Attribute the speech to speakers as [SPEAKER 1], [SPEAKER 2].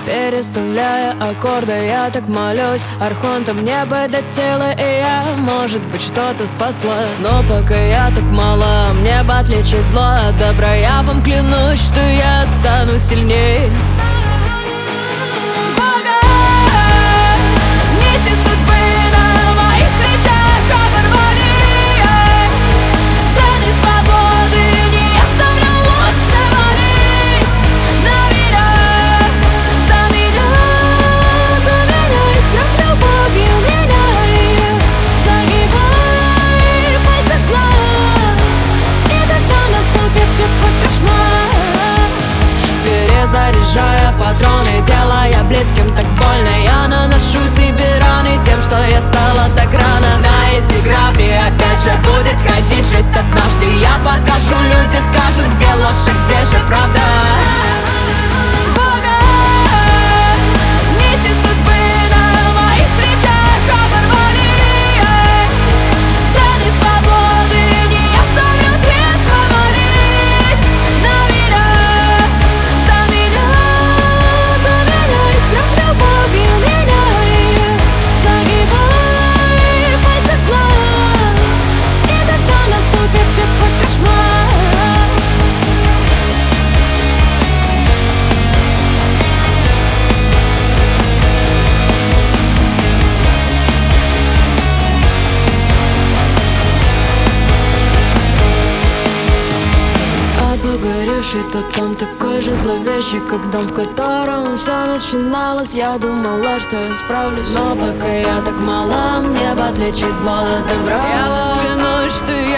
[SPEAKER 1] Переставляя аккорды, я так молюсь архонтам мне бы дать силы, и я, может быть, что-то спасла. Но пока я так мала, мне бы отличить зло от добра. Я вам клянусь, что я стану сильней. Нити судьбы на моих плечах оборвались. Цены свободы не оставлю, лучше молись на меня. За меня, и страх любовью меняй. Загибай в пальцах зла, и тогда наступит свет сквозь кошмар. Перезаряжая патроны, делая близким так больно, я наношу себе раны тем, что я стала так рано. На эти грабли опять же будет ходить жесть однажды. Я покажу, люди скажут, где ложь, а где же правда. Нити судьбы на моих плечах оборвались. Цены свободы не оставлю, свет помолись на меня. За меня, и страх любовью меняй. Загибай в пальцах зла, и тогда наступит свет сквозь кошмар. Погоревший тот дом такой же зловещий, как дом, в котором все начиналось. Я думала, что я справлюсь, но пока я так мала, мне бы отличить зло от добра. Я вам клянусь, что